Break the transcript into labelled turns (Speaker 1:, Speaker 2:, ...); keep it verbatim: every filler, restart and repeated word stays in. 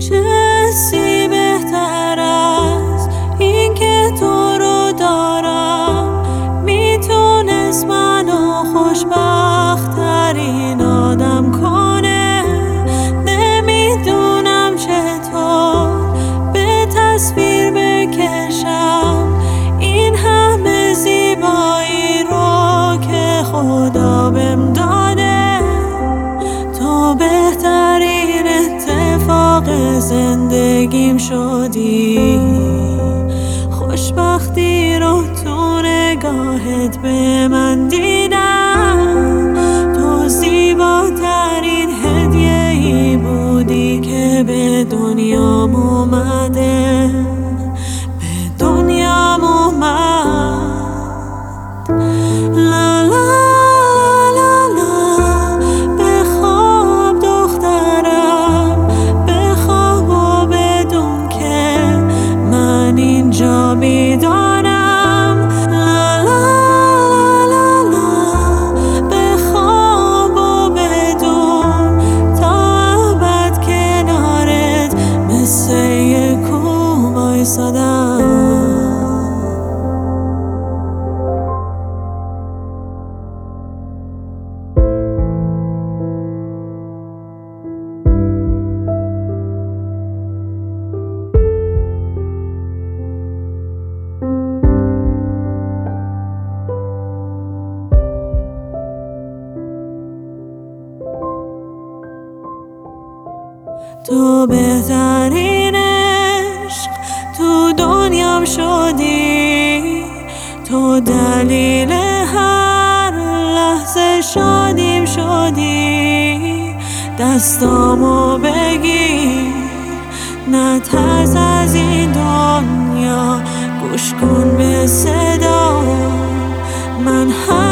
Speaker 1: چه حسی بهتر از این که تو رو دارم، میتونست منو خوشبخت‌ترین آدم کنه. نمیدونم چطور به تصویر بکشم این همه زیبایی رو که خدا بهم داده. تو بهترین اتفاق زندگیم شدی، خوشبختی رو تو نگاهت به من دیدم. تو زیباترین هدیه‌ای بودی که به دنیام اومده، به دنیام اومد. لا لا لا لا، بخواب دخترم، بخواب و بدون که من اینجا بیدارم. لا لا لا لا، بخواب و بدون تا ابد کنارت مثل یک کوه وایسادم. تو بهترین عشق تو دنیام شدی، تو دلیل هر لحظه شادیم شدی. دستامو بگیر، نترس از این دنیا، گوش کن به صدا من.